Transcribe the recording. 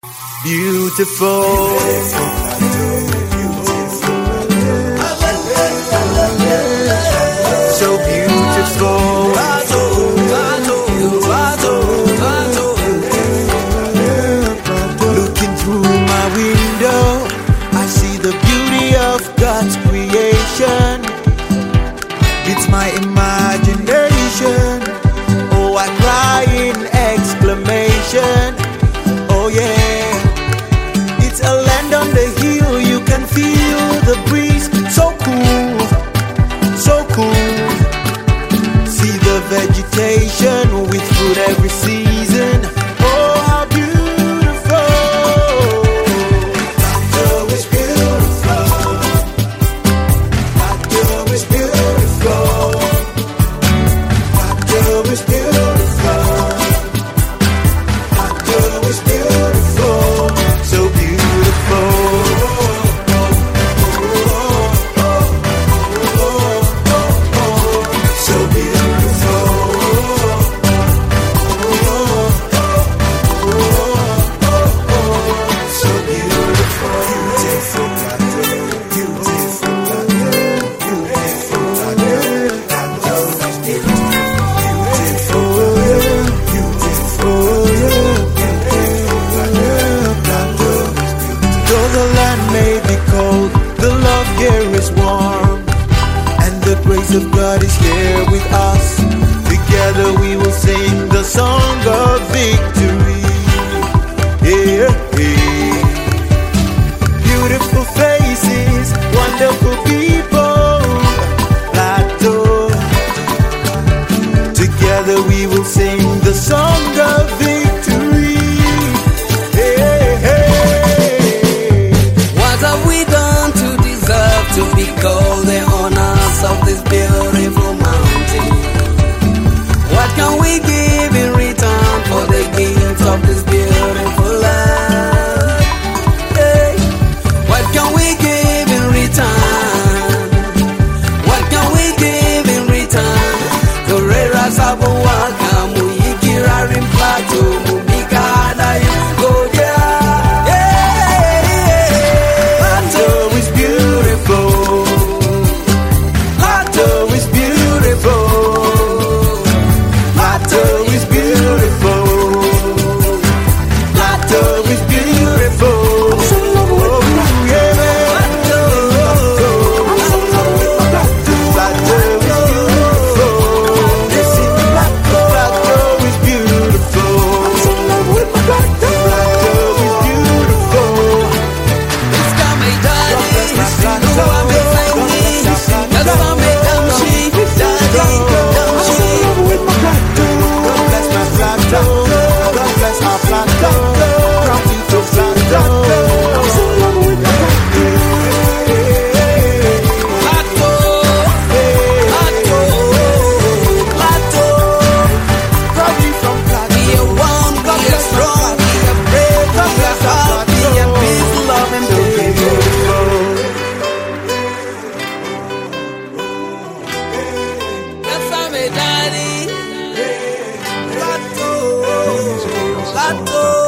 Beautiful, so beautiful. Looking through my window, I see the beauty of God's creation. It's my imagination. Oh, I cry in exclamation. Oh yeah, it's a land on the hill. You can feel the breeze. So cool, so cool. See the vegetation with fruit every season. Oh, how beautiful. Lato is beautiful. Lato is beautiful. Lato is beautiful. Lato is beautiful. So beautiful. So beautiful. So beautiful. Beautiful. Beautiful. Beautiful. Though the land may be cold, the love here is warm, and the grace of God is here with us. Together we will sing the song of victory. Yeah, yeah. Beautiful faces, wonderful people. Lato. Together we will sing the song of victory. Hey, hey. What have we done to deserve to be called the owners of this beautiful mountain? What can we give in return for the gift of this beautiful land? Hey, what can we give in return? What can we give in return? Torera sabo waka muyikira rimplato mubika adayu goja. Lato is beautiful. Lato is beautiful. Lato is beautiful. Lato is beautiful. Oh, yeah. Lato is beautiful. Lato is beautiful. It's got me daddy, no I'm excited. That's how me damn she, daddy, damn she. God bless my Lato. God bless our Lato. Proudly to Lato. I'm so in love with my Lato, Lato, Lato. Proudly from Lato. Be a one, be a strong, be a brave, be a heart, be a peace, love and baby. That's how me daddy. Lato, Lato.